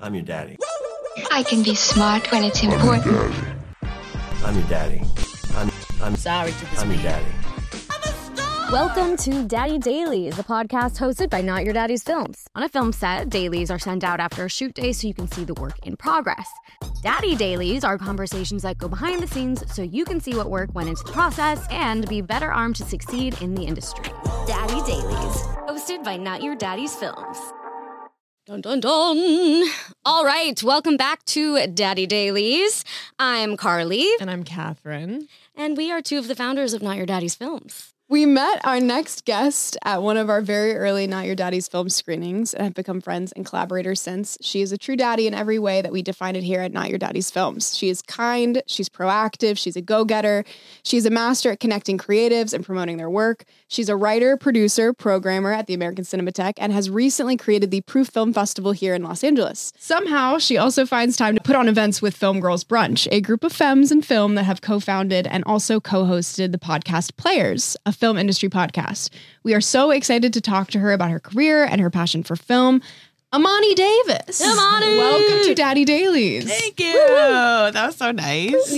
I'm your daddy. I can be smart when it's important. I'm your daddy. I'm sorry to this I'm your daddy. Welcome to Daddy Dailies, a podcast hosted by Not Your Daddy's Films. On a film set, dailies are sent out after a shoot day so you can see the work in progress. Daddy Dailies are conversations that go behind the scenes so you can see what work went into the process and be better armed to succeed in the industry. Daddy Dailies, hosted by Not Your Daddy's Films. Dun dun dun. All right, welcome back to Daddy Dailies. I'm Carly. And I'm Catherine. And we are two of the founders of Not Your Daddy's Films. We met our next guest at one of our very early Not Your Daddy's film screenings and have become friends and collaborators since. She is a true daddy in every way that we define it here at Not Your Daddy's Films. She is kind, she's proactive, she's a go-getter, she's a master at connecting creatives and promoting their work. She's a writer, producer, programmer at the American Cinematheque and has recently created the Proof Film Festival here in Los Angeles. Somehow, she also finds time to put on events with Film Girls Brunch, a group of femmes in film that have co-founded and also co-hosted the podcast Players, a film industry podcast. We are so excited to talk to her about her career and her passion for film. Amani Davis. Amani! Welcome to Daddy Dailies. Thank you. Woo-hoo. That was so nice.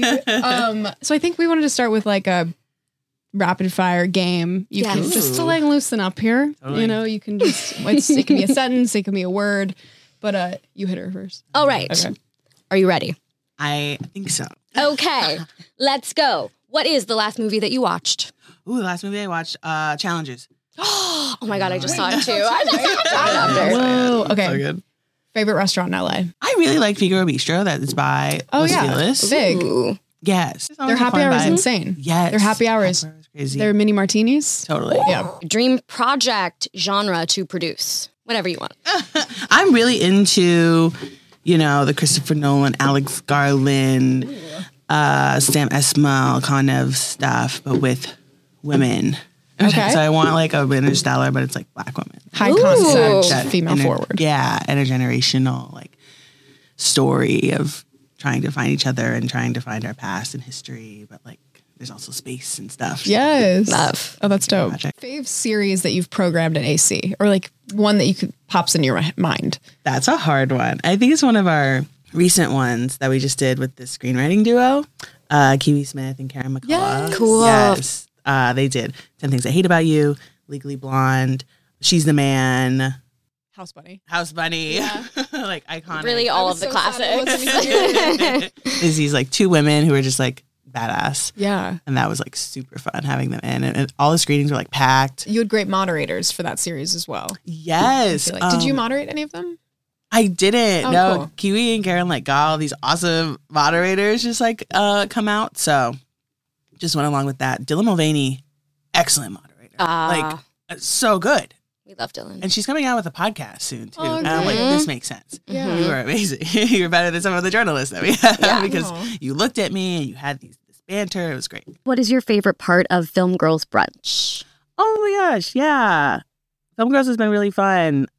So I think we wanted to start with like a rapid fire game. You can just to like loosen up here. Totally. You know, you can just, it can be a sentence, it can be a word, but you hit her first. All right. Okay. Are you ready? I think so. Okay, let's go. What is the last movie that you watched? Ooh, the last movie I watched, Challenges. Oh my God, I just saw it too. I just saw it after. Whoa. Okay. So good. Favorite restaurant in LA? I really like Figaro Bistro. That is by Los Feliz. Big. Ooh. Yes. Their happy hour is insane. Yes. Their happy hours. Crazy. Their mini martinis. Totally. Yeah. Dream project genre to produce. Whatever you want. I'm really into, the Christopher Nolan, Alex Garland, Sam Esmail kind of stuff, but with women. Okay. So I want like a Interstellar, but it's like Black women. High Ooh. concept, That female forward. Yeah, intergenerational like story of trying to find each other and trying to find our past and history, but like there's also space and stuff. Yes. Love. Oh, that's dope. Project. Fave series that you've programmed at AC, or like one that you could pops in your mind. That's a hard one. I think it's one of our recent ones that we just did with the screenwriting duo, Kiwi Smith and Karen McCullough. Yes. Cool. Yes. They did 10 Things I Hate About You, Legally Blonde, She's the Man, House Bunny. House Bunny, Yeah. like iconic. Really all of the classics. There's these like two women who are just like badass. Yeah. And that was like super fun having them in. And all the screenings were like packed. You had great moderators for that series as well. Yes. Did you moderate any of them? I didn't. Oh, No. cool. Kiwi and Karen like got all these awesome moderators just like come out. So just went along with that. Dylan Mulvaney, excellent moderator. So good. We love Dylan. And she's coming out with a podcast soon too. Oh, and I'm like, great. this makes sense. Yeah. You were amazing. You were better than some of the journalists that we have because Aw. you looked at me and you had this banter. It was great. What is your favorite part of Film Girls Brunch? Oh my gosh, yeah. Film Girls has been really fun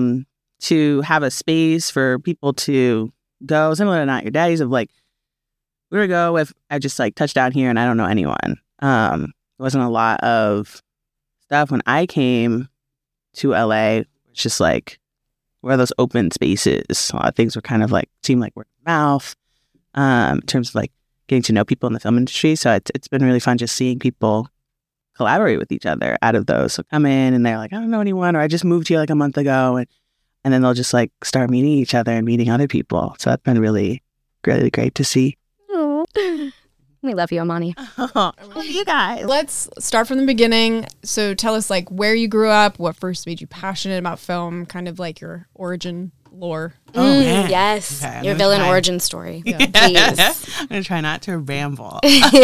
to have a space for people to go, similar to Not Your Daddy's, of like, we would go if I just like touched down here and I don't know anyone. There wasn't a lot of stuff when I came to LA. It's just like, where are those open spaces? A lot of things were kind of like, seemed like word of mouth in terms of like getting to know people in the film industry. So it's been really fun just seeing people collaborate with each other out of those. So come in and they're like, I don't know anyone, or I just moved here like a month ago. And then they'll just like start meeting each other and meeting other people. So that's been really, really great to see. Oh. We love you, Amani. You guys. Let's start from the beginning. So tell us like where you grew up, what first made you passionate about film, kind of like your origin lore. Oh, man. Yes. Okay, I'm Your gonna villain try. origin story. Yeah. Please. I'm going to try not to ramble.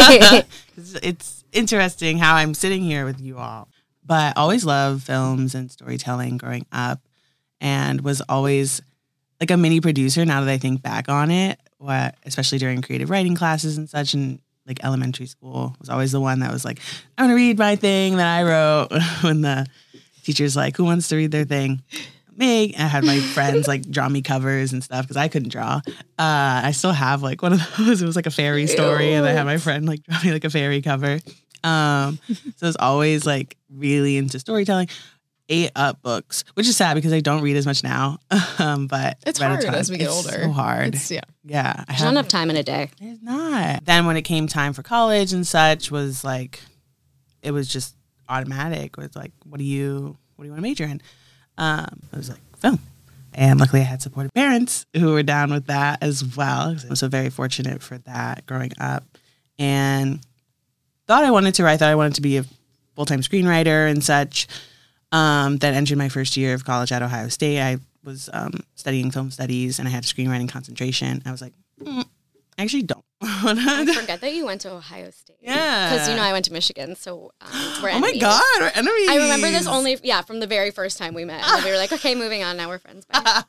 It's interesting how I'm sitting here with you all. But I always loved films and storytelling growing up and was always like a mini producer now that I think back on it, especially during creative writing classes and such. And like elementary school was always the one that was like, I'm going to read my thing that I wrote when the teacher's like, who wants to read their thing? Me. And I had my friends like draw me covers and stuff because I couldn't draw. I still have like one of those. It was like a fairy story, and I had my friend like draw me like a fairy cover. So I was always like really into storytelling. ate up books, which is sad because I don't read as much now. But It's read a hard ton. as we get It's older. so hard. Yeah. There's not enough time in a day. There's not. Then when it came time for college and such, was like, it was just automatic. It was like, what do you want to major in? I was like, film. And luckily I had supportive parents who were down with that as well. I was so very fortunate for that growing up. And thought I wanted to write. Thought I wanted to be a full-time screenwriter and such. Then entered my first year of college at Ohio State. I was studying film studies and I had a screenwriting concentration. I was like, I actually don't. I forget that you went to Ohio State. Yeah. Because, I went to Michigan, so we're oh my enemies. God, we're enemies. I remember this only, from the very first time we met. And then we were like, okay, moving on. Now we're friends.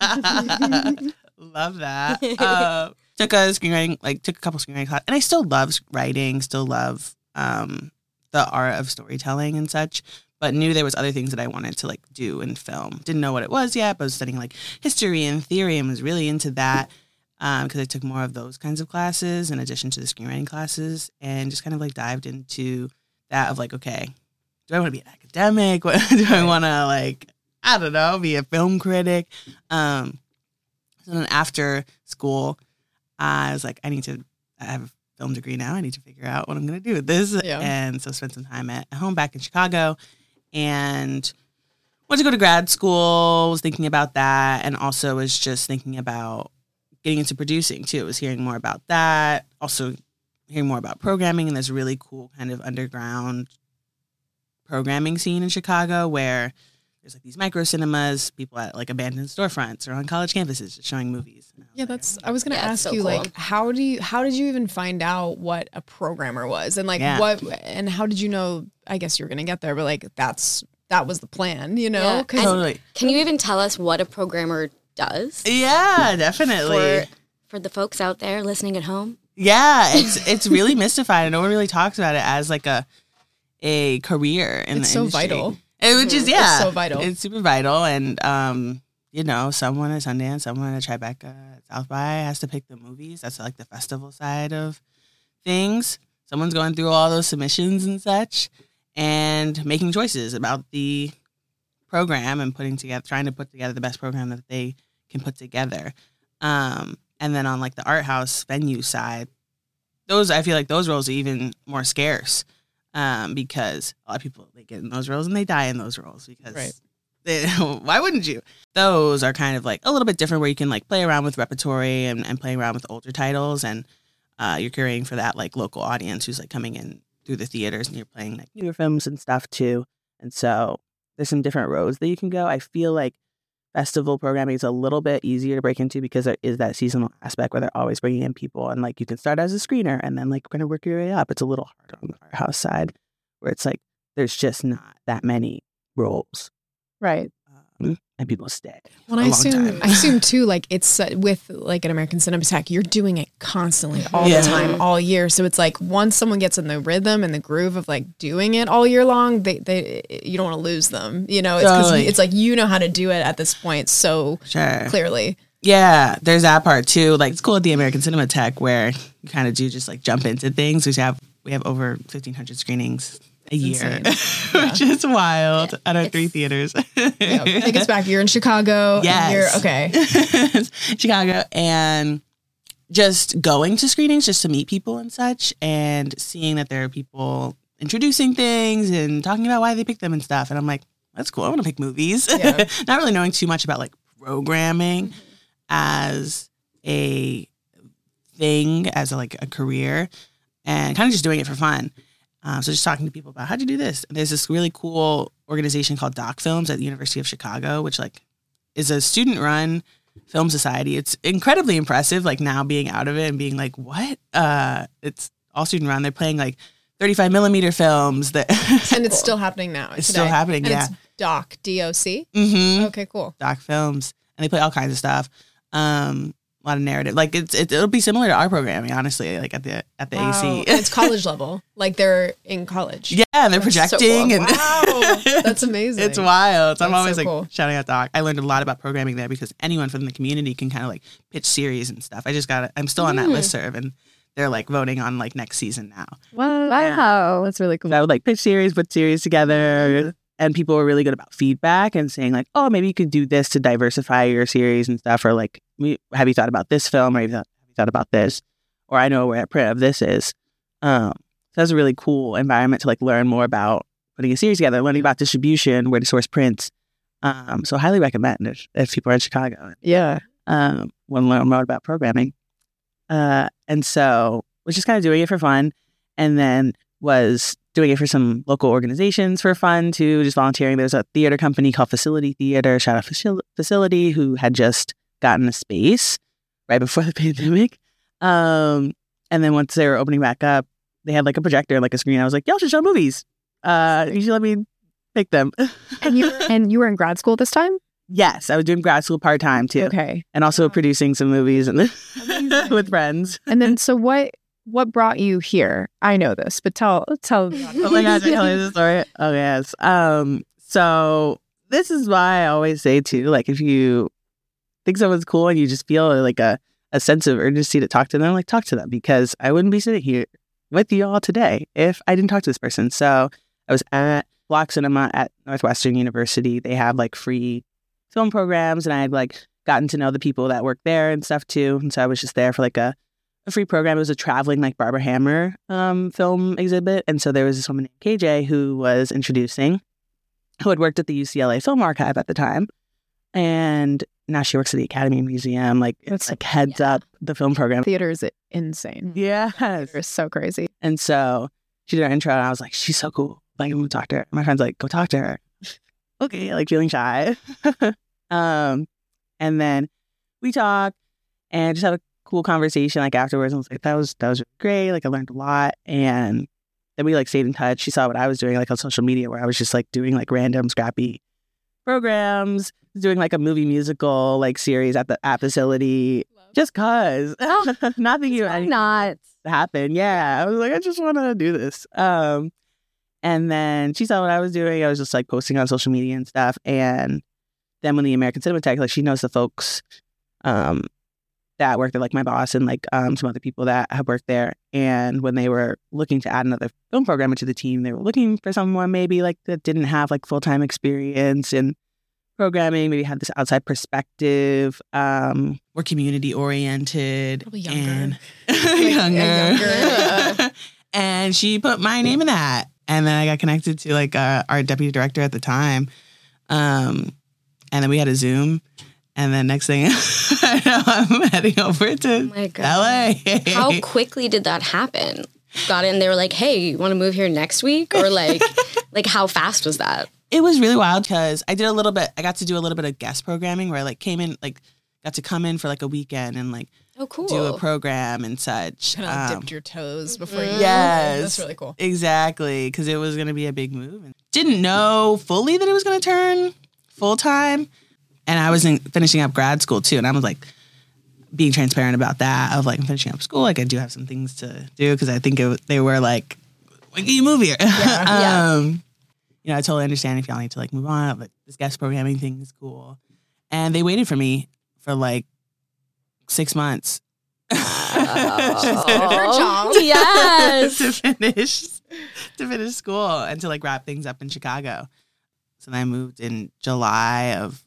Bye. Love that. Took a couple screenwriting classes. And I still love writing, still love the art of storytelling and such. But knew there was other things that I wanted to do in film. Didn't know what it was yet, but was studying history and theory and was really into that because I took more of those kinds of classes in addition to the screenwriting classes, and just kind of dived into that of okay, do I want to be an academic? What do I want to I don't know, be a film critic? So then after school, I was like, I have a film degree now. I need to figure out what I'm going to do with this. Yeah. And so spent some time at home back in Chicago. And wanted to go to grad school, was thinking about that, and also was just thinking about getting into producing too. Was hearing more about that, also hearing more about programming, and there's a really cool kind of underground programming scene in Chicago where there's these micro cinemas, people at abandoned storefronts or on college campuses just showing movies. Yeah, I was going to ask so you, cool. how did you even find out what a programmer was, and and how did you know? I guess you were going to get there, but that was the plan, Yeah. Totally. Can you even tell us what a programmer does? Yeah, definitely. For the folks out there listening at home? Yeah, it's really mystified, and no one really talks about it as a career in It's the so industry. vital. Which is, It's so vital. It's super vital. And, someone at Sundance, someone at Tribeca, at South by has to pick the movies. That's the festival side of things. Someone's going through all those submissions and such and making choices about the program and trying to put together the best program that they can put together. And then on the art house venue side, I feel like those roles are even more scarce. Because a lot of people, they get in those roles and they die in those roles because why wouldn't you? Those are kind of a little bit different where you can play around with repertory and play around with older titles, and you're curating for that local audience who's coming in through the theaters, and you're playing newer films and stuff too. And so there's some different roads that you can go. I feel like festival programming is a little bit easier to break into because there is that seasonal aspect where they're always bringing in people, and you can start as a screener and then kind of work your way up. It's a little harder on the art house side where it's there's just not that many roles, Right. and people stay. Well, I assume too, it's with an American Cinematheque, you're doing it constantly all the time, all year. So it's once someone gets in the rhythm and the groove of doing it all year long, they you don't want to lose them. It's Totally. because it's you know how to do it at this point so clearly. Yeah, there's that part too. It's cool at the American Cinematheque where you kind of do just jump into things. We have over 1,500 screenings a year, which is wild at our 3 theaters. Take us back. You're in Chicago. Yes. Okay. Chicago. And just going to screenings just to meet people and such, and seeing that there are people introducing things and talking about why they picked them and stuff. And I'm like, that's cool. I want to pick movies. Yeah. Not really knowing too much about programming as a thing, as a career, and kind of just doing it for fun. So just talking to people about how'd you do this? And there's this really cool organization called Doc Films at the University of Chicago, which is a student-run film society. It's incredibly impressive. Now being out of it and being what? It's all student-run. They're playing 35 millimeter films. And it's still happening now. It's still happening. And yeah. It's Doc, DOC. Mm-hmm. Okay, cool. Doc Films, and they play all kinds of stuff. A lot of narrative. It'll be similar to our programming, honestly. At the Wow. AC, And it's college level. They're in college. Yeah, and they're That's so projecting, cool. and Wow, that's amazing. it's wild. So I'm That's always so cool. shouting out Doc. I learned a lot about programming there because anyone from the community can kind of pitch series and stuff. I'm still on that listserv, and they're voting on next season now. Wow, that's really cool. So I would pitch series, put series together, and people were really good about feedback and saying like, oh, maybe you could do this to diversify your series and stuff. Or like, have you thought about this film? Or have you thought about this? Or I know where a print of this is. So that's a really cool environment to like learn more about putting a series together, learning about distribution, where to source prints. So highly recommend if people are in Chicago. Yeah. Want to learn more about programming. And so was just kind of doing it for fun, and then was doing it for some local organizations for fun too, just volunteering. There's a theater company called Facility Theater, shout out Facility, who had just gotten a space right before the pandemic. And then once they were opening back up, they had like a projector and like a screen. I was like, y'all should show movies. You should let me pick them. And you were in grad school this time? Yes, I was doing grad school part-time too. Okay. And also producing some movies and with friends. And then, so what brought you here? I know this, but tell. Oh my gosh, I tell you the story. Oh yes. So this is why I always say too, like if you think someone's cool and you just feel like a sense of urgency to talk to them, like talk to them, because I wouldn't be sitting here with you all today if I didn't talk to this person. So I was at Block Cinema at Northwestern University. They have like free film programs, and I had like gotten to know the people that work there and stuff too. And so I was just there for like a free program. It was a traveling like Barbara Hammer film exhibit. And so there was this woman named KJ who was introducing, who had worked at the UCLA Film Archive at the time. And now she works at the Academy Museum, like it's like heads up the film program. Theater is insane. Yes. Theater is so crazy. And so she did her intro and I was like, she's so cool. Like, I'm going to talk to her. My friend's like, go talk to her. Okay, like feeling shy. And then we talked and just had a cool conversation like afterwards. I was like, that was really great. Like I learned a lot. And then we like stayed in touch. She saw what I was doing like on social media, where I was just like doing like random scrappy programs, doing like a movie musical like series at Facility, just cause not thinking about anything Not happen. Yeah, I was like, I just want to do this. And then she saw what I was doing. I was just like posting on social media and stuff. And then when the American Cinematheque, like she knows the folks that worked there, like my boss and like some other people that have worked there. And when they were looking to add another film programmer to the team, they were looking for someone maybe like that didn't have like full-time experience in programming, maybe had this outside perspective, more community oriented. Probably younger. And younger. And she put my name in that. And then I got connected to like our deputy director at the time. And then we had a Zoom. And then next thing I know, I'm heading over to LA. How quickly did that happen? Got in, they were like, hey, you want to move here next week? Or like how fast was that? It was really wild because I got to do a little bit of guest programming where I like came in, like got to come in for like a weekend and like do a program and such. Kind of dipped your toes before you. Yes. That's really cool. Exactly. Because it was going to be a big move. And didn't know fully that it was going to turn full time. And I was finishing up grad school too. And I was like being transparent about that. Of like, I'm finishing up school. Like I do have some things to do because I think they were like, when can you move here? You know, I totally understand if y'all need to like move on, but this guest programming thing is cool. And they waited for me for like 6 months. Yes. to finish school and to like wrap things up in Chicago. So then I moved in July of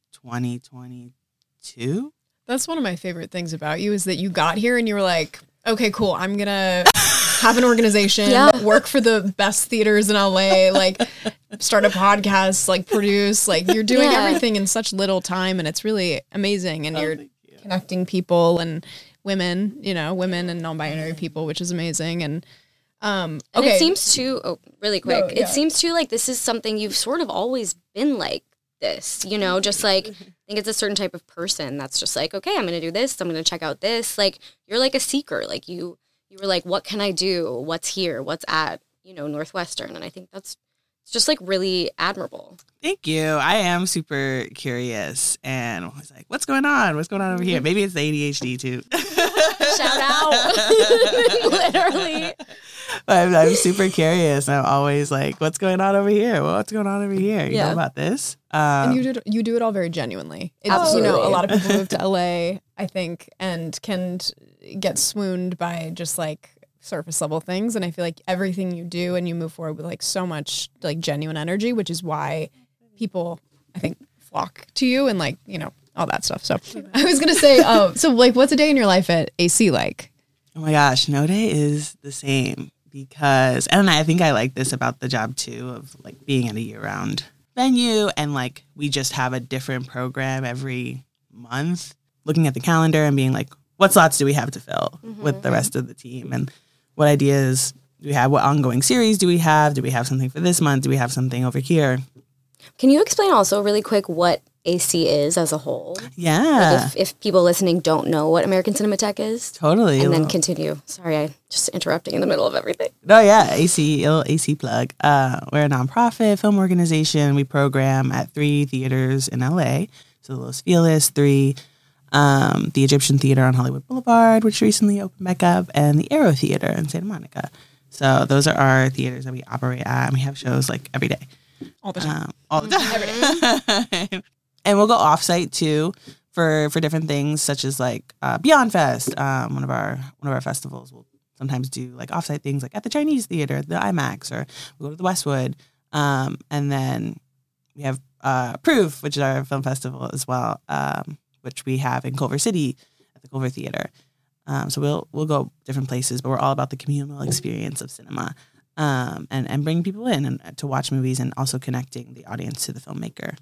2022. That's one of my favorite things about you is that you got here and you were like, okay, cool. I'm going to have an organization, work for the best theaters in LA, like start a podcast, like produce, like you're doing everything in such little time. And it's really amazing. And you're connecting people and women, women and non-binary people, which is amazing. And and it seems to, really quick, it seems to like this is something you've sort of always been like this, just like, I think it's a certain type of person that's just like, okay, I'm going to do this. I'm going to check out this. Like, you're like a seeker. Like you were like, what can I do? What's here? What's at, Northwestern? And I think that's just like really admirable. Thank you. I am super curious and I was like, what's going on? What's going on over here? Maybe it's the ADHD too. Shout out. Literally. I'm super curious. I'm always like, what's going on over here? Well, what's going on over here? You know about this? And you do it all very genuinely. It's, Absolutely. A lot of people move to LA, I think, and can get swooned by just like surface level things. And I feel like everything you do and you move forward with like so much like genuine energy, which is why people, I think, flock to you and like, you know, all that stuff. So I was going to say, so like what's a day in your life at AC like? Oh my gosh, no day is the same because, and I think I like this about the job too, of like being at a year-round venue and like we just have a different program every month, looking at the calendar and being like, what slots do we have to fill with the rest of the team? And what ideas do we have? What ongoing series do we have? Do we have something for this month? Do we have something over here? Can you explain also really quick what AC is as a whole? Yeah. Like if people listening don't know what American Cinematheque is. Totally. And then continue. Sorry, I just interrupting in the middle of everything. Oh, yeah. AC plug. We're a nonprofit film organization. We program at 3 theaters in LA. So Los Feliz, 3. The Egyptian Theater on Hollywood Boulevard, which recently opened back up, and the Aero Theater in Santa Monica. So those are our theaters that we operate at, and we have shows like every day. All the time. Every day. And we'll go offsite too for different things, such as like Beyond Fest. One of our festivals will sometimes do like offsite things like at the Chinese Theater, the IMAX, or we'll go to the Westwood. And then we have Proof, which is our film festival as well. Which we have in Culver City at the Culver Theater. So we'll go different places, but we're all about the communal experience of cinema and bringing people in and to watch movies and also connecting the audience to the filmmaker.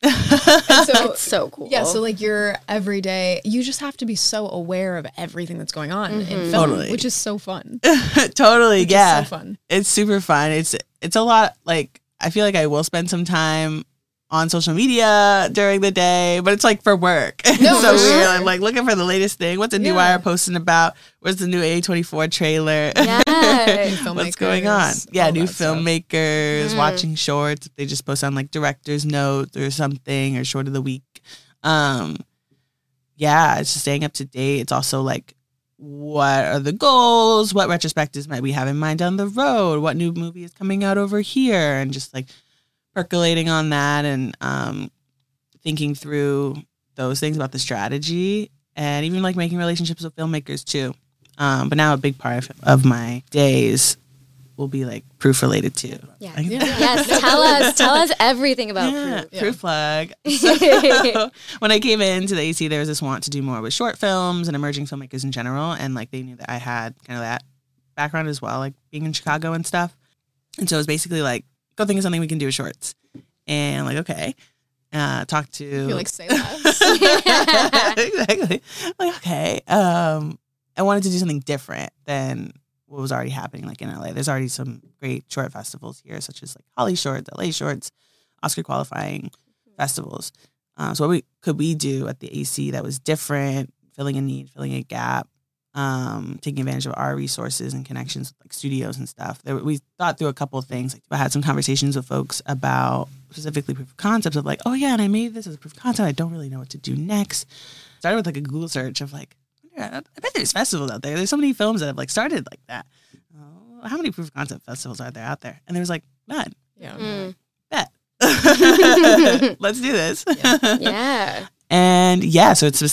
So it's so cool. Yeah, so like your everyday, you just have to be so aware of everything that's going on in film, Totally. which is so fun. Totally, Which yeah. is so fun. It's super fun. It's a lot, like, I feel like I will spend some time on social media during the day, but it's like for work. No, so for sure. weird. I'm like looking for the latest thing. What's a new wire posting about? Where's the new A24 trailer? Yeah. What's going on? Yeah, all new that stuff. filmmakers, watching shorts. They just post on like director's notes or something or short of the week. Yeah, it's just staying up to date. It's also like, what are the goals? What retrospectives might we have in mind down the road? What new movie is coming out over here? And just like percolating on that and thinking through those things about the strategy and even like making relationships with filmmakers too. But now a big part of my days will be like Proof related too. Yeah. Yes, tell us everything about Proof. Proof plug. So, when I came into the AC, there was this want to do more with short films and emerging filmmakers in general. And like they knew that I had kind of that background as well, like being in Chicago and stuff. And so it was basically like, go think of something we can do with shorts. And I'm like, okay. Talk to... You're like, say less. Exactly. Like, okay. I wanted to do something different than what was already happening like in LA. There's already some great short festivals here, such as like Holly Shorts, LA Shorts, Oscar qualifying festivals. So what could we do at the AC that was different, filling a need, filling a gap, taking advantage of our resources and connections with like studios and stuff. We thought through a couple of things. Like, I had some conversations with folks about specifically proof of concepts of like, oh yeah, and I made this as a proof of concept. I don't really know what to do next. Started with like a Google search of like, I bet there's festivals out there. There's so many films that have like started like that. How many proof of concept festivals are there out there? And there was like none. Yeah. Bet. Let's do this. Yeah. And yeah, so it's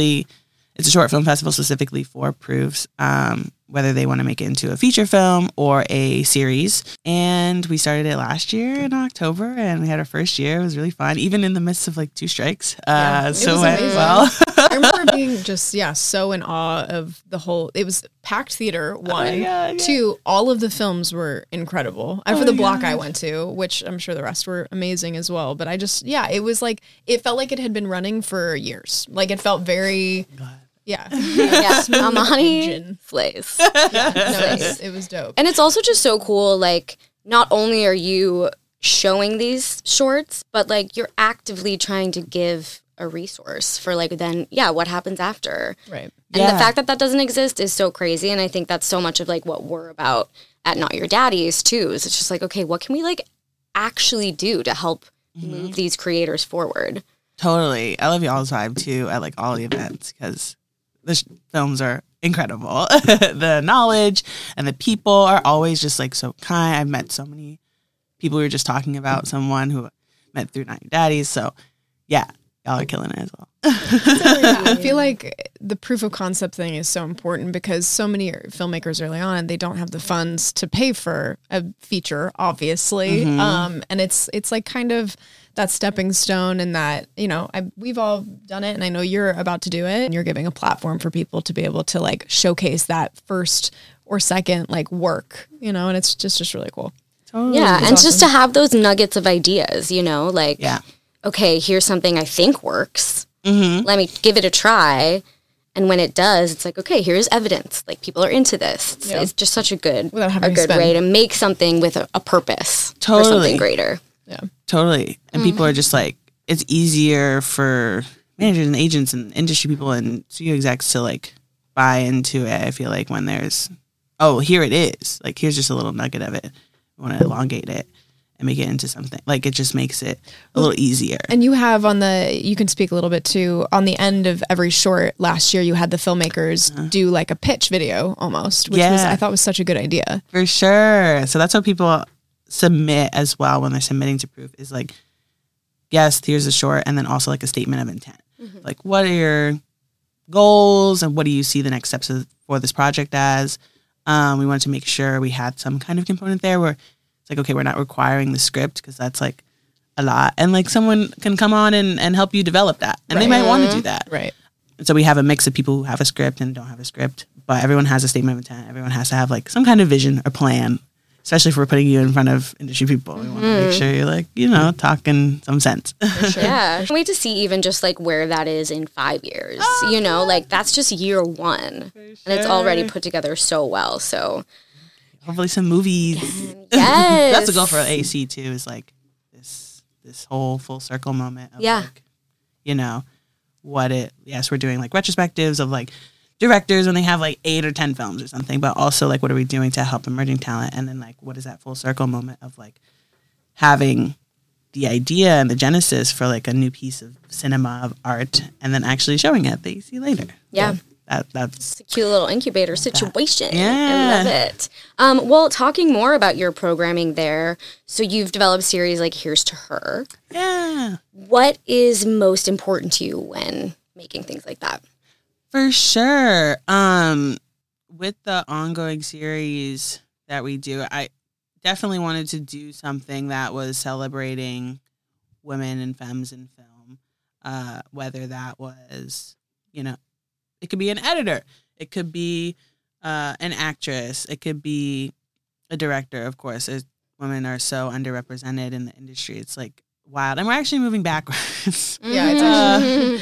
a short film festival specifically for proofs, whether they want to make it into a feature film or a series. And we started it last year in October, and we had our first year. It was really fun, even in the midst of like 2 strikes. So it went well. I remember being just, so in awe of the whole, it was packed theater, one. God, 2, all of the films were incredible. For the block I went to, which I'm sure the rest were amazing as well. But I just, it was like, it felt like it had been running for years. Like it felt very... Yeah. Amani slays. It was dope. And it's also just so cool, like, not only are you showing these shorts, but, like, you're actively trying to give a resource for, like, then, what happens after. Right. And the fact that that doesn't exist is so crazy, and I think that's so much of, like, what we're about at Not Your Daddies, too, is it's just like, okay, what can we, like, actually do to help move these creators forward? Totally. I love y'all's vibe, too, at, like, all the events, because... the films are incredible. The knowledge and the people are always just like so kind. I've met so many people. We were just talking about someone who met through Not Your Daddies. So yeah, y'all are killing it as well. I feel like the proof of concept thing is so important because so many filmmakers early on, they don't have the funds to pay for a feature, obviously. And it's like kind of that stepping stone, and that, you know, we've all done it, and I know you're about to do it, and you're giving a platform for people to be able to like showcase that first or second like work, you know, and it's just really cool. Totally. Yeah, and awesome. Just to have those nuggets of ideas, you know, like, okay, here's something I think works. Let me give it a try. And when it does, it's like, okay, here's evidence. Like, people are into this. It's just such a good way to make something with a purpose for something greater. Yeah, totally. And people are just like, it's easier for managers and agents and industry people and studio execs to like buy into it. I feel like when there's, here it is. Like, here's just a little nugget of it. I want to elongate it and make it into something. Like, it just makes it a little easier. And you have you can speak a little bit too, on the end of every short last year, you had the filmmakers do like a pitch video almost, which I thought was such a good idea. For sure. So that's what people submit as well when they're submitting to Proof, is like, yes, here's a short, and then also like a statement of intent. Like, what are your goals and what do you see the next steps for this project as? We wanted to make sure we had some kind of component there where like, okay, we're not requiring the script because that's like a lot. And like someone can come on and help you develop that. And they might want to do that. Right. And so we have a mix of people who have a script and don't have a script, but everyone has a statement of intent. Everyone has to have like some kind of vision or plan, especially if we're putting you in front of industry people. We want to make sure you're like, you know, talking some sense. Sure. Yeah. I can't wait to see even just like where that is in 5 years, you know, like that's just year one and it's already put together so well. So hopefully some movies. Yes. That's the goal for AC too, is like this whole full circle moment of like, you know, we're doing like retrospectives of like directors when they have like 8 or 10 films or something, but also like what are we doing to help emerging talent? And then like what is that full circle moment of like having the idea and the genesis for like a new piece of cinema, of art, and then actually showing it that you see later. Yeah. So that's a cute little incubator situation. I love it. Well, talking more about your programming there, so you've developed a series like Here's to Her. Yeah. What is most important to you when making things like that? For sure. With the ongoing series that we do, I definitely wanted to do something that was celebrating women and femmes in film, whether that was, you know, it could be an editor. It could be an actress. It could be a director, of course. Women are so underrepresented in the industry. It's like wild. And we're actually moving backwards. Yeah, it's actually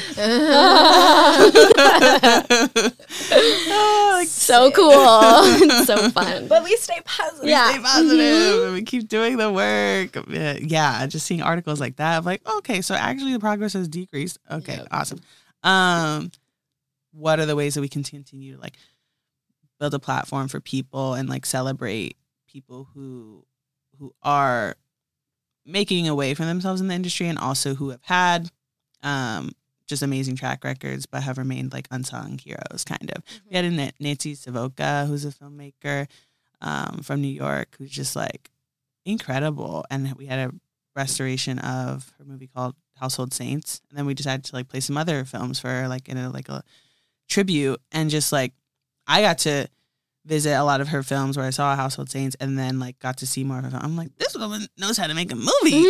so cool. It's so fun. But we stay positive. We stay positive. And we keep doing the work. Yeah, just seeing articles like that of like, okay, so actually the progress has decreased. Okay, awesome. What are the ways that we can continue to like build a platform for people and like celebrate people who are making a way for themselves in the industry and also who have had just amazing track records but have remained like unsung heroes, kind of. We had Nancy Savoca, who's a filmmaker from New York, who's just like incredible, and we had a restoration of her movie called Household Saints, and then we decided to like play some other films for her, like in a tribute, and just like I got to visit a lot of her films where I saw Household Saints and then like got to see more of her film. I'm like, this woman knows how to make a movie.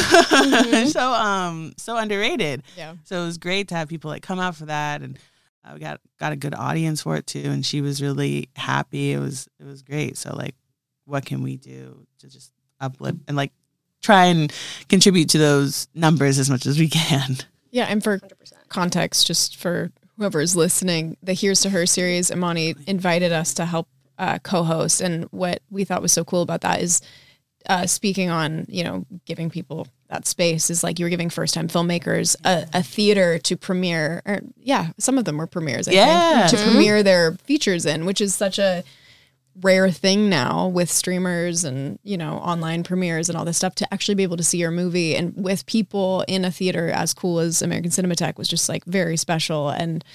So underrated. Yeah. So it was great to have people like come out for that, and we got a good audience for it too, and she was really happy. It was great. So like, what can we do to just uplift and like try and contribute to those numbers as much as we can? Yeah, and for 100%. Context, just for whoever is listening, the Here's to Her series, Imani invited us to help co-host, and what we thought was so cool about that is speaking on, you know, giving people that space is like you were giving first-time filmmakers a theater to premiere, or some of them were premieres, I think, to premiere their features in, which is such a rare thing now with streamers and, you know, online premieres and all this stuff, to actually be able to see your movie and with people in a theater as cool as American Cinematheque was just like very special. And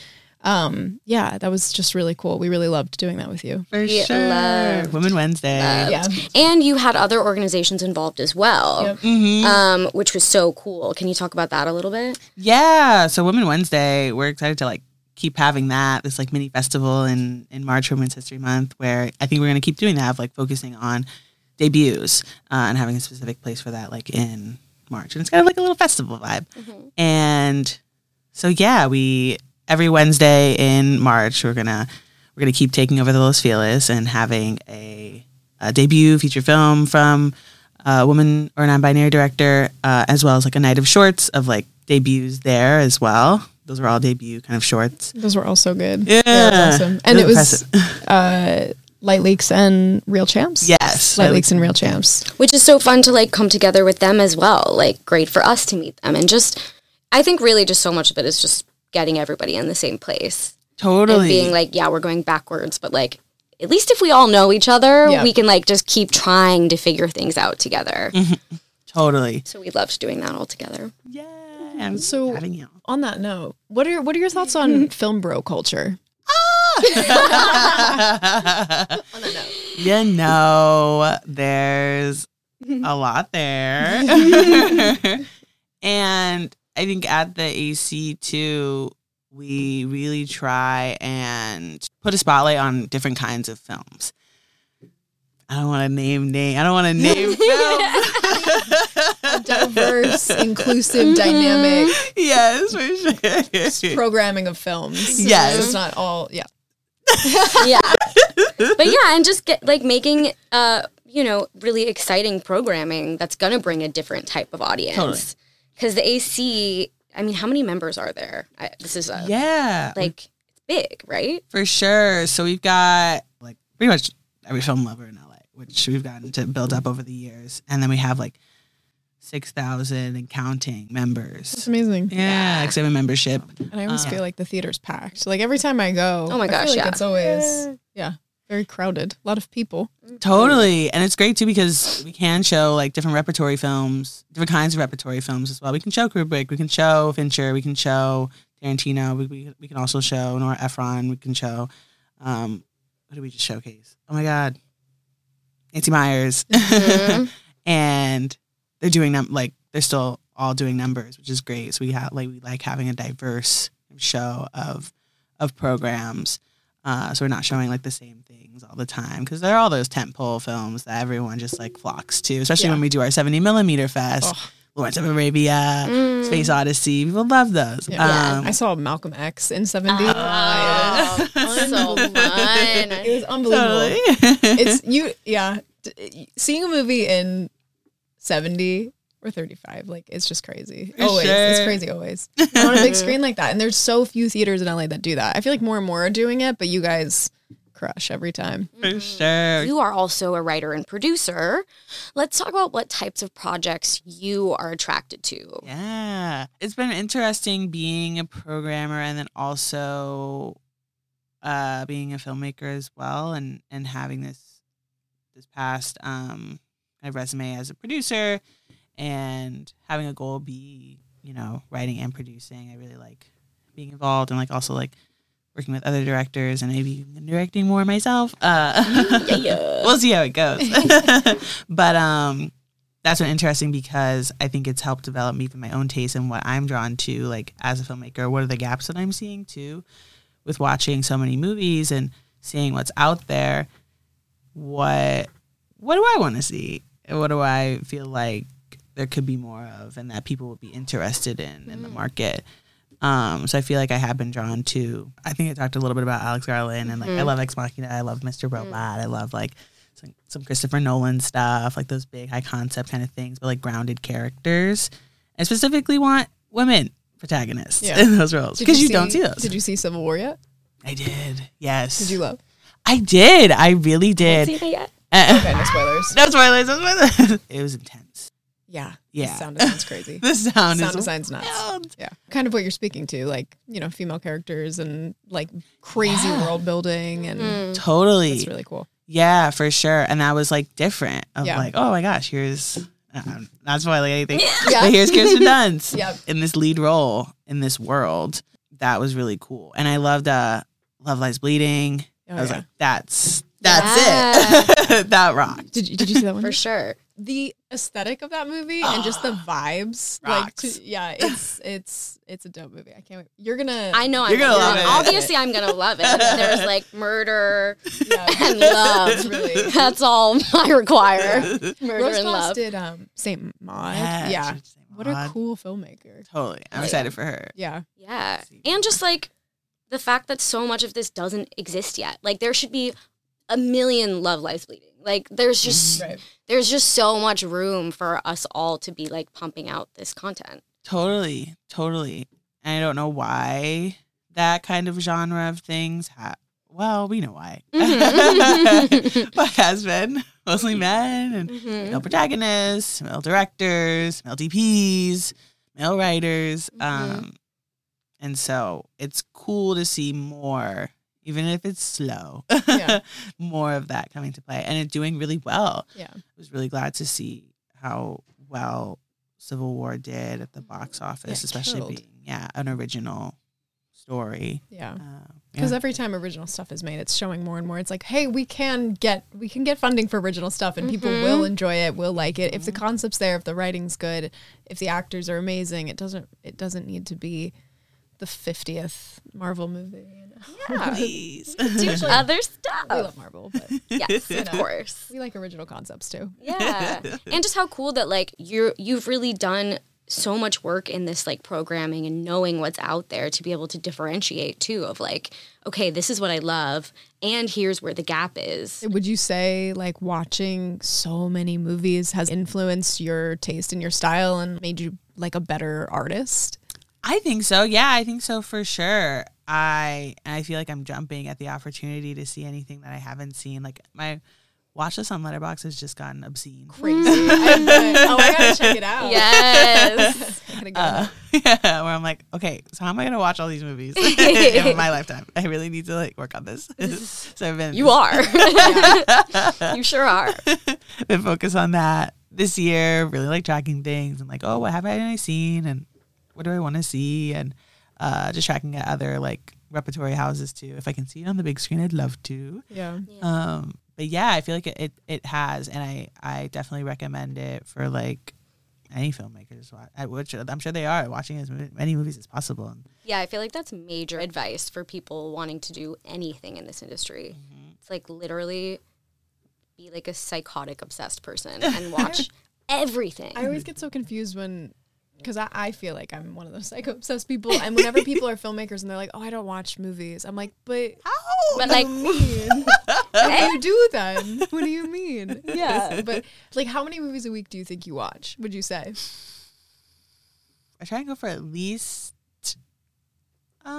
Yeah, that was just really cool. We really loved doing that with you. For sure. Women Wednesday. Yeah. And you had other organizations involved as well, which was so cool. Can you talk about that a little bit? Yeah. So Women Wednesday, we're excited to like keep having that, this like mini festival in March for Women's History Month, where I think we're going to keep doing that, of like focusing on debuts and having a specific place for that like in March. And it's kind of like a little festival vibe. And so, yeah, every Wednesday in March, we're gonna keep taking over the Los Feliz and having a debut feature film from a woman or non-binary director, as well as like a night of shorts of like debuts there as well. Those were all debut kind of shorts. Those were all so good. Yeah, that was awesome. And really it was Light Leaks and Real Champs. Yes, Light Leaks and Real Champs, which is so fun to like come together with them as well. Like great for us to meet them, and just I think really just so much of it is just getting everybody in the same place. Totally. And being like, yeah, we're going backwards, but like, at least if we all know each other, we can like just keep trying to figure things out together. Totally. So we loved doing that all together. Yeah. So on that note, what are your thoughts on film bro culture? You know, there's a lot there. And I think at the AC too, we really try and put a spotlight on different kinds of films. I don't want to name films. A diverse, inclusive, dynamic. Yes, for sure. Programming of films. Yes. So it's not all, yeah. But yeah, and just making, really exciting programming that's going to bring a different type of audience. Totally. Because the AC, I mean, how many members are there? This is it's big, right? For sure. So we've got like pretty much every film lover in LA, which we've gotten to build up over the years. And then we have like 6,000 and counting members. That's amazing. Yeah, like 7 membership. And I always feel like the theater's packed. Like every time I go, oh my gosh, I feel like it's always, very crowded. A lot of people. Totally. And it's great too because we can show like different repertory films, different kinds of repertory films as well. We can show Kubrick, we can show Fincher, we can show Tarantino, we can also show Nora Ephron, we can show, what did we just showcase? Oh my God. Nancy Myers. And they're doing they're still all doing numbers, which is great. So we like having a diverse show of programs. So we're not showing like the same things all the time because there are all those tentpole films that everyone just like flocks to, especially when we do our 70mm fest. Lawrence of Arabia, Space Odyssey. People love those. Yeah. I saw Malcolm X in 70. So fun. It was unbelievable. Totally. Seeing a movie in 70 or 35, like it's just crazy. It's crazy always. On a big screen like that. And there's so few theaters in LA that do that. I feel like more and more are doing it, but you guys crush every time. For sure. You are also a writer and producer. Let's talk about what types of projects you are attracted to. Yeah. It's been interesting being a programmer and then also being a filmmaker as well and having this past kind of resume as a producer and having a goal be, writing and producing. I really like being involved and also working with other directors and maybe directing more myself. We'll see how it goes. But that's been interesting because I think it's helped develop me for my own taste and what I'm drawn to, as a filmmaker. What are the gaps that I'm seeing too with watching so many movies and seeing what's out there? What do I want to see? What do I feel like there could be more of and that people would be interested in the market? So I feel like I have been drawn to, I think I talked a little bit about Alex Garland and I love Ex Machina. I love Mr. Robot. I love some Christopher Nolan stuff, those big high concept kind of things, but grounded characters. I specifically want women protagonists in those roles because you don't see those. Did you see Civil War yet? I did. Yes. Did you love? I did. I really did. I haven't seen it yet. Okay, no spoilers. No spoilers. It was intense. Yeah. Yeah. The sound design's crazy. The sound design's nuts. Wild. Yeah. Kind of what you're speaking to, female characters and crazy world building and totally. That's really cool. Yeah, for sure. And that was different of oh my gosh, here's not spoiling anything. But here's Kirsten Dunst in this lead role in this world. that was really cool. And I loved Love Lies Bleeding. I was like, that's it. That rocked. Did you see that one? For sure. The aesthetic of that movie and just the vibes, it's a dope movie. I can't wait. You're gonna. I know. You're gonna love it. Obviously, I'm gonna love it. There's like murder and love. Really. That's all I require. Murder Rose and Moss love. did Saint Maud. Yeah, Yeah. she did Saint What a Maud. cool filmmaker. Totally. I'm excited for her. Yeah. Yeah, and just like the fact that so much of this doesn't exist yet. Like there should be a million Love Lies Bleeding. Like there's just so much room for us all to be like pumping out this content. Totally. And I don't know why that kind of genre of things well, we know why. But has been mostly men and male protagonists, male directors, male DPs, male writers. And so it's cool to see more, even if it's slow, more of that coming to play. And it's doing really well. Yeah. I was really glad to see how well Civil War did at the box office, especially killed. being an original story. Yeah. Because every time original stuff is made, it's showing more and more. It's like, hey, we can get funding for original stuff, and people will enjoy it, will like it. If the concept's there, if the writing's good, if the actors are amazing, it doesn't need to be the 50th Marvel movie. You know? Yeah, Please. do other stuff. We love Marvel, but Yes, of course. we like original concepts too. Yeah, and just how cool that like you've really done so much work in this like programming and knowing what's out there to be able to differentiate too of like, okay, this is what I love and here's where the gap is. Would you say like watching so many movies has influenced your taste and your style and made you like a better artist? I think so. Yeah, I think so for sure. I feel like I'm jumping at the opportunity to see anything that I haven't seen. Like my watch list on Letterboxd has just gotten obscene. Crazy. I gotta check it out. Yes. Where I'm like, okay, so how am I gonna watch all these movies in my lifetime? I really need to like work on this. So I've been You are. You sure are. been focused on that this year. Really like tracking things and like, oh, what have I seen and what do I want to see, and just tracking at other like repertory houses too. If I can see it on the big screen, I'd love to. Yeah. But yeah, I feel like it has, and I definitely recommend it for like any filmmakers, which I'm sure they are watching as many movies as possible. Yeah, I feel like that's major advice for people wanting to do anything in this industry. It's like literally be like a psychotic obsessed person and watch everything. I always get so confused because I feel like I'm one of those psycho-obsessed people. And whenever people are filmmakers and they're like, oh, I don't watch movies. I'm like, but But like, what do you do then? What do you mean? Yeah. But like, how many movies a week do you think you watch, would you say? I try and go for at least 4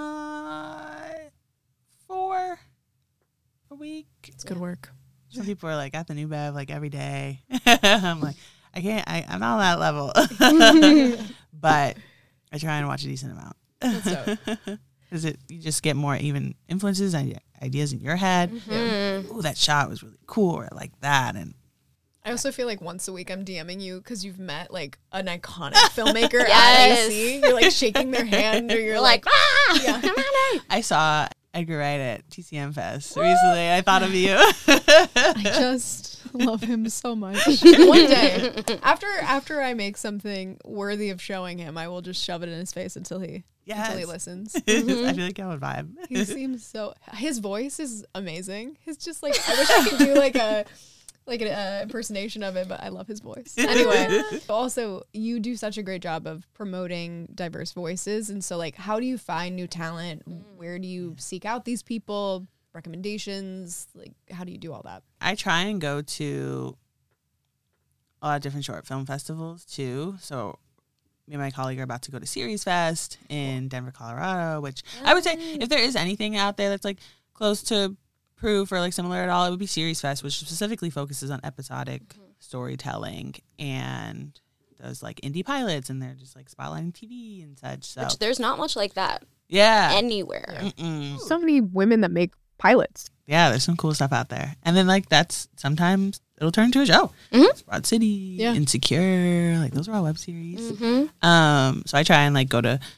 a week. It's good work. Some people are like at the New Bev like every day. I'm like, I'm not on that level. But I try and watch a decent amount. That's dope. Because you just get more even influences and ideas in your head. Oh, that shot was really cool, or I like that. And I also feel like once a week I'm DMing you because you've met like an iconic filmmaker Yes. at AC. You're like shaking their hand, or you're like, yeah. I saw Edgar Wright at TCM Fest recently. I thought of you. I just love him so much. One day, after I make something worthy of showing him, I will just shove it in his face until he listens. I feel like I would vibe. He seems so. His voice is amazing. He's just like, I wish I could do like an impersonation of it, but I love his voice. Anyway, also you do such a great job of promoting diverse voices, and so like, how do you find new talent? Where do you seek out these people? Recommendations? Like, how do you do all that? I try and go to a lot of different short film festivals too. So me and my colleague are about to go to Series Fest in Denver, Colorado, which I would say if there is anything out there that's like close to proof or like similar at all, it would be Series Fest, which specifically focuses on episodic storytelling and does like indie pilots, and they're just like spotlighting TV and such. So Which there's not much like that anywhere. So many women that make pilots. Yeah, there's some cool stuff out there. And then like that's sometimes it'll turn into a show. Broad City, Insecure, like those are all web series. So I try and like go to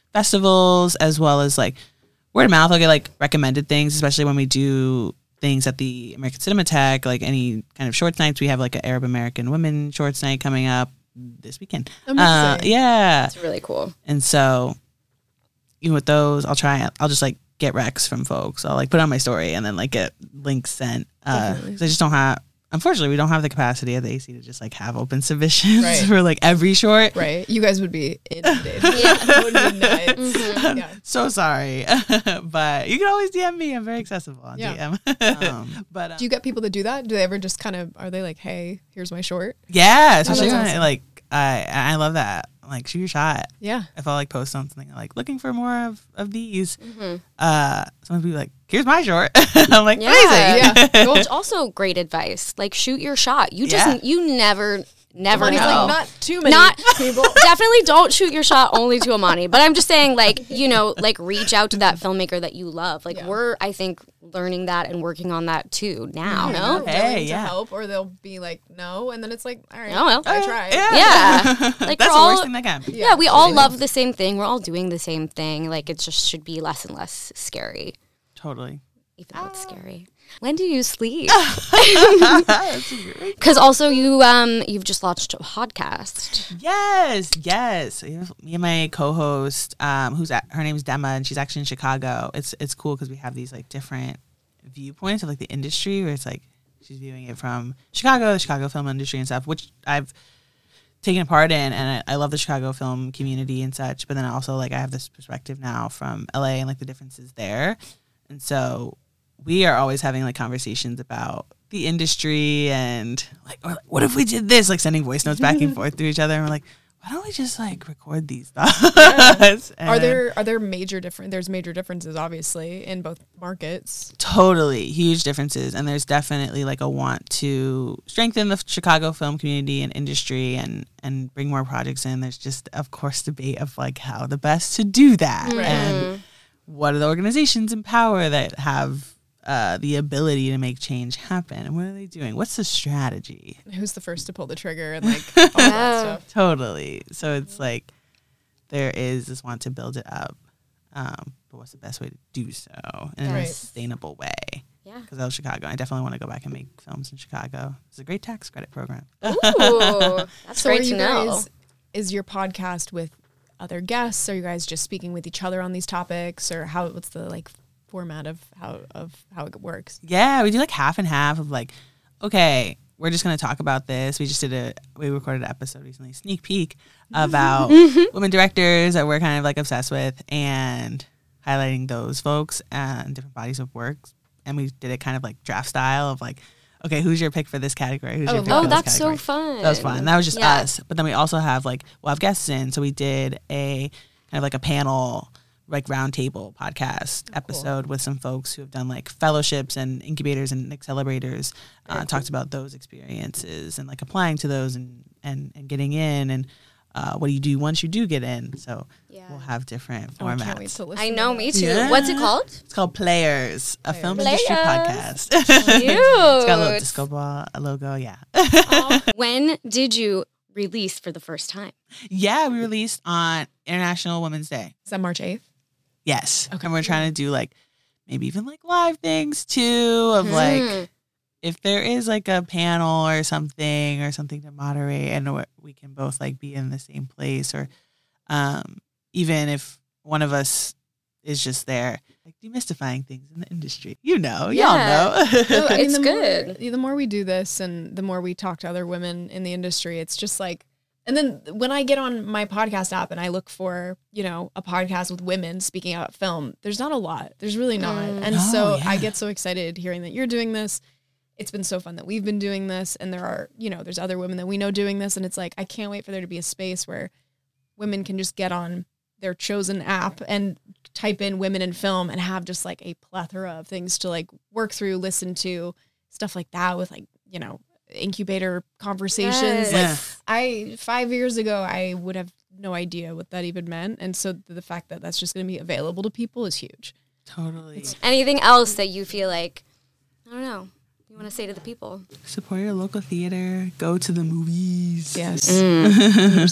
festivals, as well as like word of mouth. I'll get like recommended things, especially when we do things at the American Cinematheque, like any kind of shorts nights. We have like an Arab American women shorts night coming up this weekend. Yeah. It's really cool. And so even with those, I'll just like get recs from folks. I'll like put it on my story and then like get links sent. 'Cause I just don't have, unfortunately, we don't have the capacity at the AC to just like have open submissions for like every short. Right. You guys would be inundated. That would be nuts. Mm-hmm. Yeah. So sorry. But you can always DM me. I'm very accessible on DM. But do you get people that do that? Do they ever just kind of, are they like, hey, here's my short? Yeah. Especially when I love that. Like, shoot your shot. Yeah. If I like post something like looking for more of these, someone be like, here's my short. I'm like, amazing. Yeah. Which also great advice. Like, shoot your shot. You just you never know. Like, not too many people. Definitely don't shoot your shot only to Amani. But I'm just saying, like, you know, like reach out to that filmmaker that you love. Like we're, I think, learning that and working on that too now. No, willing to help, or they'll be like, no, and then it's like, all right, I tried. Yeah. Like that's the worst thing that can. Yeah, we all love the same thing. We're all doing the same thing. Like it just should be less and less scary. Totally. Even though it's scary. When do you sleep? Because also you've just launched a podcast. Yes. So, me and my co-host, her name's Dema, and she's actually in Chicago. It's cool because we have these like different viewpoints of like the industry, where it's like she's viewing it from Chicago, the Chicago film industry and stuff, which I've taken part in, and I love the Chicago film community and such. But then I also like I have this perspective now from LA and like the differences there, and so we are always having like conversations about the industry and like, what if we did this? Like sending voice notes back and forth to each other, and we're like, why don't we just like record these thoughts? Are there major There's major differences obviously in both markets. Totally huge differences, and there's definitely like a want to strengthen the Chicago film community and industry and bring more projects in. There's just of course debate of like how the best to do that and what are the organizations in power that have the ability to make change happen, and what are they doing? What's the strategy? Who's the first to pull the trigger and like all that stuff? Totally. So it's like there is this want to build it up, but what's the best way to do so in a sustainable way? Yeah. Because I love Chicago. I definitely want to go back and make films in Chicago. It's a great tax credit program. Ooh, that's great to know. Is your podcast with other guests? Are you guys just speaking with each other on these topics, or what's the like format of how it works? Yeah, we do like half and half of like, okay, we're just going to talk about this. We recorded an episode recently, sneak peek, about women directors that we're kind of like obsessed with and highlighting those folks and different bodies of work. And we did it kind of like draft style of like, okay, who's your pick for this category? Who's your pick for this that's category? So fun. That was fun. That was just us. But then we also have like, we'll have guests in. So we did a kind of like a panel like roundtable podcast episode with some folks who have done like fellowships and incubators and accelerators, talked about those experiences and like applying to those and getting in and what do you do once you do get in. So we'll have different formats. I can't wait to listen. I know, me too. Yeah. What's it called? It's called Players, a film industry podcast. Cute. It's got a little disco ball logo, When did you release for the first time? Yeah, we released on International Women's Day. Is that March 8th? Yes. Okay. And we're trying to do like maybe even like live things too of like if there is like a panel or something to moderate and we can both like be in the same place, or even if one of us is just there, like demystifying things in the industry. Y'all know. It's good. The more we do this and the more we talk to other women in the industry, it's just like, and then when I get on my podcast app and I look for, a podcast with women speaking about film, there's not a lot. There's really not. And I get so excited hearing that you're doing this. It's been so fun that we've been doing this. And there are, there's other women that we know doing this. And it's like, I can't wait for there to be a space where women can just get on their chosen app and type in women in film and have just like a plethora of things to like work through, listen to, stuff like that with like, incubator conversations. Yes. Like 5 years ago, I would have no idea what that even meant. And so the fact that that's just going to be available to people is huge. Totally. Anything else that you feel like, I don't know, you want to say to the people? Support your local theater. Go to the movies. Yes. 100%.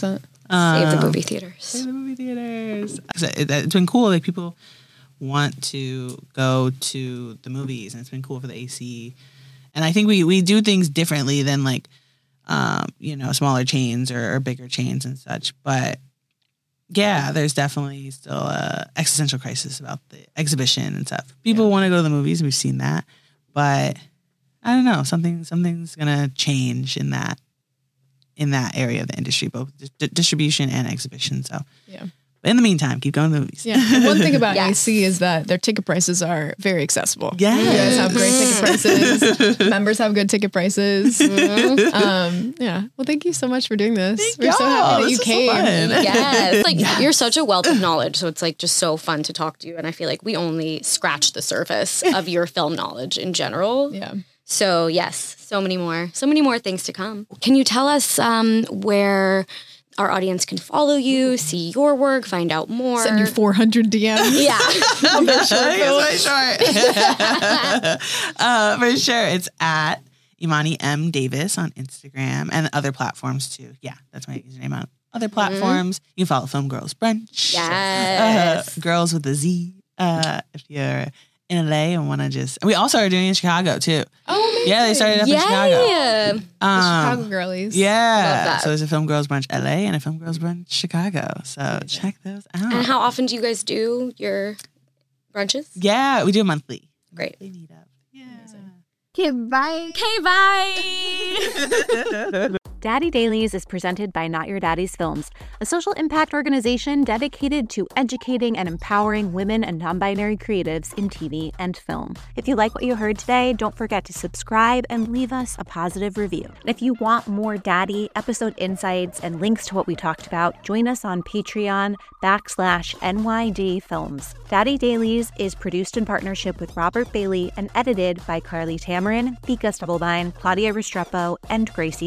Save the movie theaters. Save the movie theaters. It's been cool. Like, people want to go to the movies, and it's been cool for the AC. And I think we do things differently than like, smaller chains or bigger chains and such. But yeah, there's definitely still a existential crisis about the exhibition and stuff. People want to go to the movies. We've seen that, but I don't know. Something's gonna change in that area of the industry, both distribution and exhibition. So yeah. But in the meantime, keep going to the movies. Yeah. And one thing about AC is that their ticket prices are very accessible. Yes. You guys have great ticket prices. Members have good ticket prices. Yeah. Well, thank you so much for doing this. We're so happy that you came. So yes. Like, you're such a wealth of knowledge. So it's like just so fun to talk to you. And I feel like we only scratched the surface of your film knowledge in general. Yeah. So yes, so many more things to come. Can you tell us where our audience can follow you, see your work, find out more? Send you 400 DMs. Yeah. For sure. It's at Imani M. Davis on Instagram and other platforms too. Yeah, that's my username on other platforms. You can follow Film Girls Brunch. Yes. Girls with a Z. If you're in LA and want to just... We also are doing it in Chicago too. Oh, amazing. Yeah, they started up in Chicago. Yeah. Chicago girlies. Yeah. So there's a Film Girls Brunch LA and a Film Girls Brunch Chicago. So check those out. And how often do you guys do your brunches? Yeah, we do it monthly. Great. Monthly meetup. Yeah. Okay, bye. Okay, bye. Daddy Dailies is presented by Not Your Daddy's Films, a social impact organization dedicated to educating and empowering women and non-binary creatives in TV and film. If you like what you heard today, don't forget to subscribe and leave us a positive review. And if you want more Daddy episode insights and links to what we talked about, join us on Patreon.com/NYD Films. Daddy Dailies is produced in partnership with Robert Bailey and edited by Carly Tamarin, Vika Stubblebine, Claudia Restrepo, and Gracie